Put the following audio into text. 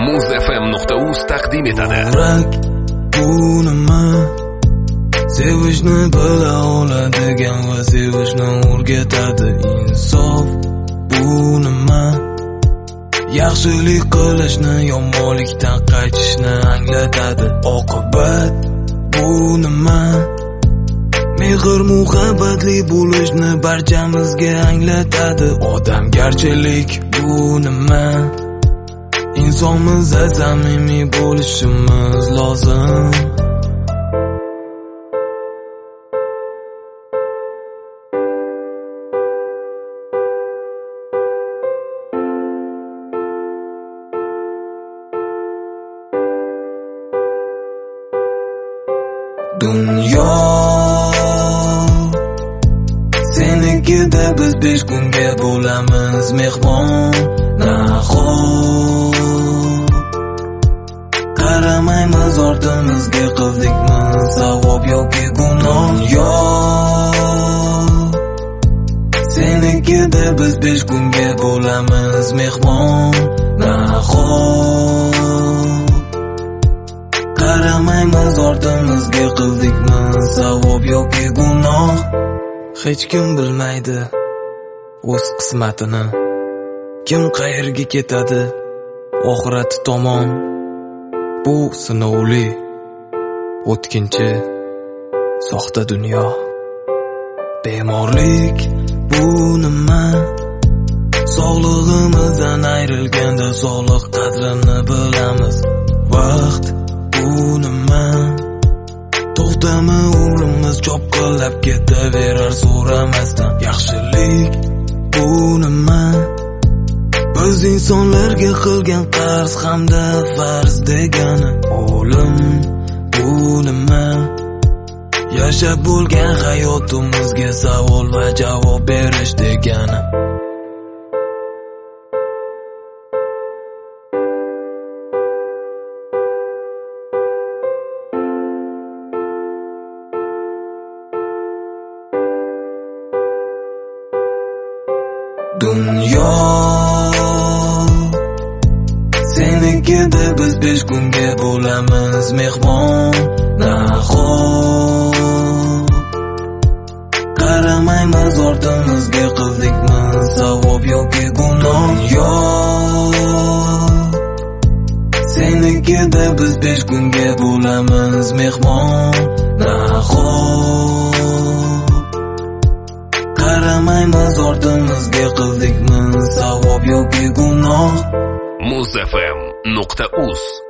muzfm.uz taqdim etadi. Yurak bu nima? Sevishni bila oladigan va sevishni o'rgatadi. Insof bu nima? Yaxshilik qilishni, yomonlikdan qaytishni anglatadi. Oqibat bu nima? Mehr muhabbatli bo'lishni barchamizga anglatadi. Odamgarchilik bu nima? İnsonmiz, samimiy bo'lishimiz lozim. Dunyo senikida biz 5 kunga bo'lamiz mehmon. Qaramaymiz ortimizga, qildikmi savob yoki gunoh. Yo senikida biz 5 kunga bo'lamiz mehmon. Qaramaymiz ortimizga, qildikmi savob yoki gunoh. Hech kim bilmaydi o'z qismatini, kim qayerga ketadi oxirati tomon. Bu sinovli, o'tkinchi, soxta dunyo. Bemorlik bu nima? Sog'lig'imizdan ayrilganda sog'liq qadrini bilamiz. Vaqt bu nima? To'xtami umrimiz chopqillab ketaverar so'ramasdan. Yaxshilik bu nima? Biz insonlarga qilgan qarz hamda farz degani. O'lim bu nima? Yashab bo'lgan hayotimizga savol va javob berish degani. Dunyo senikida biz 5 kunga bo'lamiz mehmon. Qaramaymiz ortimizga, qildikmi savob yoki gunoh. Yo senikida biz 5 kunga bo'lamiz mehmon. Qaramaymiz ortimizga, qildikmi savob yoki gunoh. muzfm.uz